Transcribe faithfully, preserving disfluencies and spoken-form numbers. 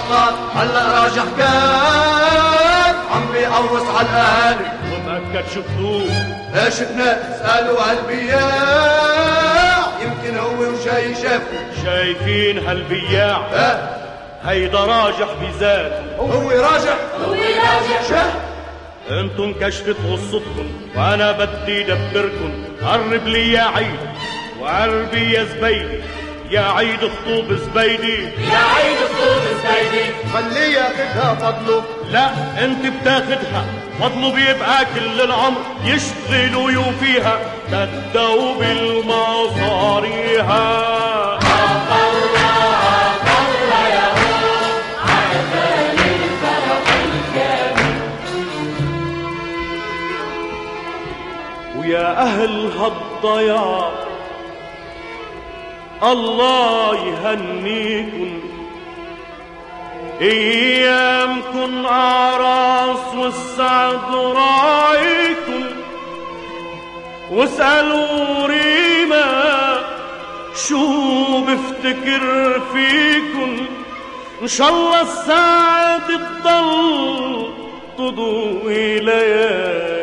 الأبطال هلا راجح كان عم بيقوص على الأهالي ومأكد شفتوه ايش شفنا اسألوا هالبياع يمكن هو وجاي شافه شايفين هالبياع اه هيدا راجح بذاته هو راجح هو راجح شه انتم كشفت قصتكم وانا بدي دبركم قرب لي يا عيد وقلبي يا زبيدي يا عيد خطوب زبيدي يا عيد خطوب زبيدي خليه ياخدها فضله لا انت بتاخدها فضله بيبقى كل العمر يشتغل ويوفيها تدوا بالمصاريها ويا أهل هالضياع الله يهنيكن أيامكن أعراس والسعد راعيكن واسألوا ريما شو بفتكر فيكن إن شاء الله السعد تضل تضوي ليالي